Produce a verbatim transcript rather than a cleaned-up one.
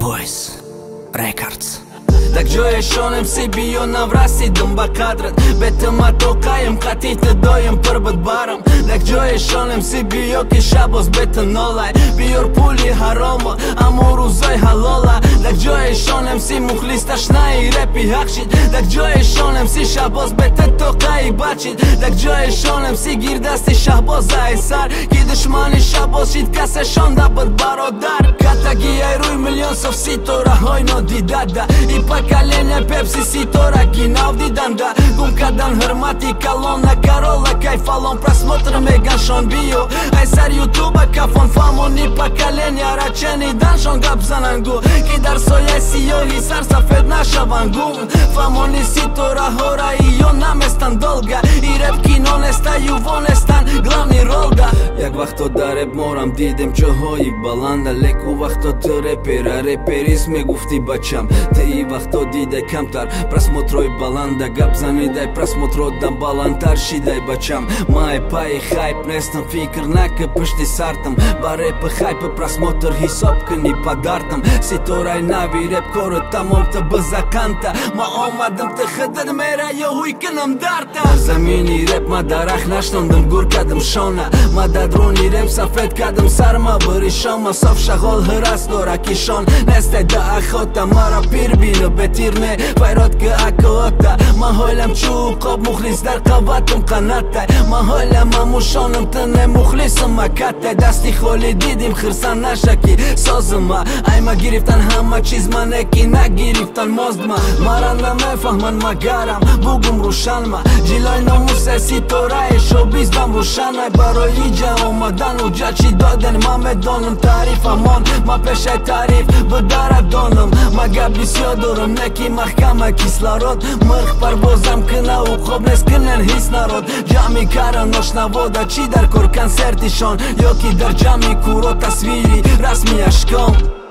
Boys Records. Da gjoje shonem si bio na vrasi dëmba kadrët. Betëm ato kajem ka ti të dojem për bët barëm. Da gjoje shonem si bio kisha bos betë nolaj. Bior pulli haroma, amor uzoj halolla. Da gjoje shonem si mukhlis tashna i repi hakshit. Da gjoje shonem si shabos betë toka i bachit. Da gjoje shonem si girda si shahboza e sar. Ki dëshmani shabos qit ka se shonda bët barodar. Kata gija i ruj milion sof si tora hojno di dada. I pa kalenja pepsi si tora kina avdi danda. Kum ka dan hërmati kalon na karolla. Kaj falon pras motër me gan shon bio. Aj ser YouTube ka fon famon i pa kalenja ra qeni dan shon ga pzanangu. Ki dar soja si jo hisar sa fet na shavangum. Famoni si tora hora i jo na me stan dolga. I rep kinon e sta ju von e stan glavni rolga. Jak vahto da rep moram didim që hoj balanda. Leku vahto të repera reperis me gufti bacham. Te i vahto dide kamtar pras motroj balanda. Gapzani daj pras motroj dan balantar shidaj bacham. Ma e pa i hype nestën fikër na kë pështi sartëm. Bare për hype pras motër hisop këni pa dartëm. Si toraj navi rep korët ta mom të bëza kanta. Ma oma dëm të khëtët mera jo huj kënëm darta. Zamini rep ma darah nashton dëm gur ka dëm shona. Ma da droni rep sa fet ka dëm sarma bëri shoma. Sof shahol hëras dora kishon. Neste da akhota mara pirbi në betirne. Fajrot kë akota. Ma hojlem qu kop mukhlis dar kavatëm kanataj. Ma hojlem ma mushonëm të ne mukhlisëm ma kate. Dasti kholi didim khërsan nashaki sozëma. Aj ma giriftan hama qizman e kina giriftan mozdma. Maranda me fahman ma garam bugum rushanma. Gjiloj në muse si tora e showbiz dam rushanaj. Baroj ligja o ma danu gja qi doden ma me donëm tarif amon. Ma peshaj tarif vëdara donëm. Ma gabis jodurëm ne ki mahkama kislarot. Mërk parbozam këna u kobnes kënen his narod. Gjami karën oshna voda qi dar kor kancer tishon. Jo ki dar gjami kurota sviri rasmi a shkon.